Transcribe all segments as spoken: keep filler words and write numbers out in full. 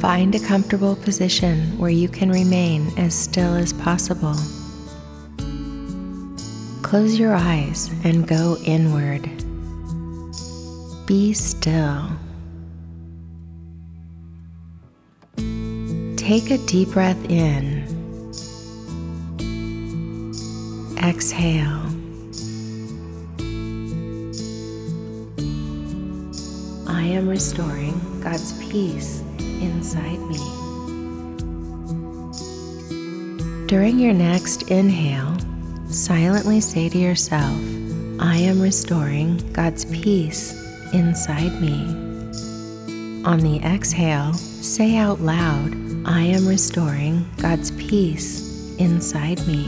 Find a comfortable position where you can remain as still as possible. Close your eyes and go inward. Be still. Take a deep breath in. Exhale. I am restoring God's peace inside me. During your next inhale, silently say to yourself, I am restoring God's peace inside me. On the exhale, say out loud, I am restoring God's peace inside me.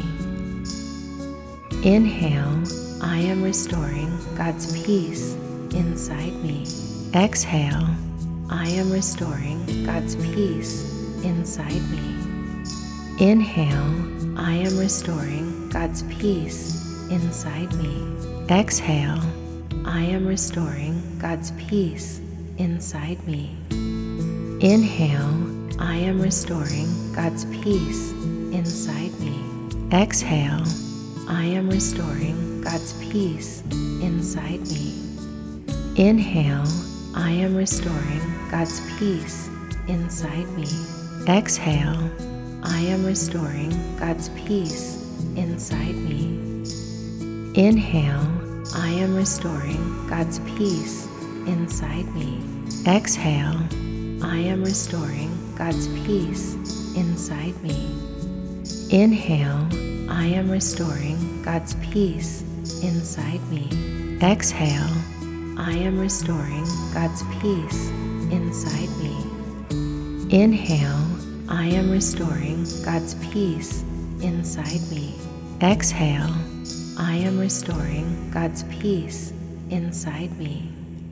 Inhale, I am restoring God's peace inside me. Exhale, I am restoring God's peace inside me. Inhale, I am restoring God's peace inside me. Exhale, I am restoring God's peace inside me. Inhale, I am restoring God's peace inside me. Exhale, I am restoring God's peace inside me. Inhale, I am restoring God's peace inside me. Exhale, I am restoring God's peace inside me. Inhale, I am restoring God's peace inside me. Exhale, I am restoring God's peace inside me. Inhale, I am restoring God's peace inside me. Exhale, I am restoring God's peace inside me. Inhale, I am restoring God's peace inside me. Exhale, I am restoring God's peace inside me.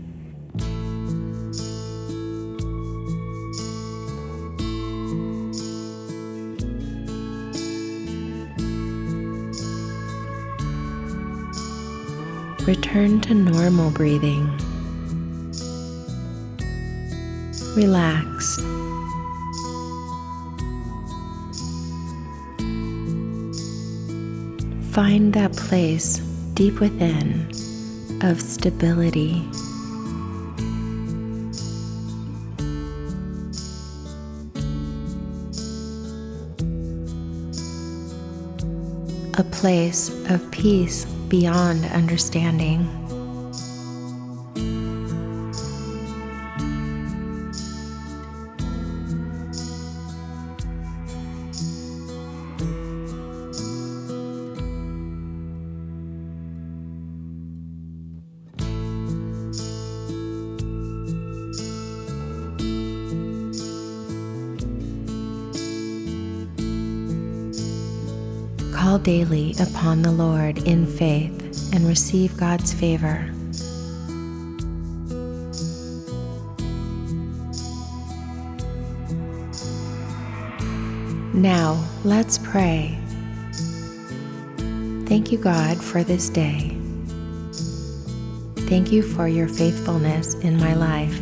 Return to normal breathing. Relax. Find that place deep within of stability. A place of peace beyond understanding. Call daily upon the Lord in faith and receive God's favor. Now, let's pray. Thank you, God, for this day. Thank you for your faithfulness in my life.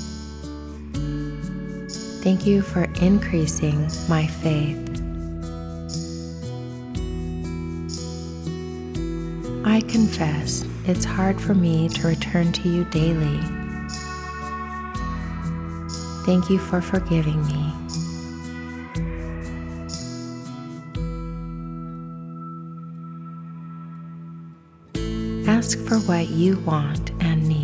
Thank you for increasing my faith. I confess it's hard for me to return to you daily. Thank you for forgiving me. Ask for what you want and need.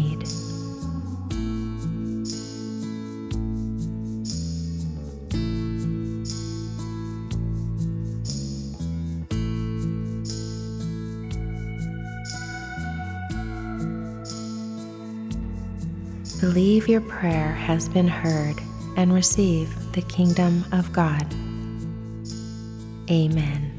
Believe your prayer has been heard and receive the kingdom of God. Amen.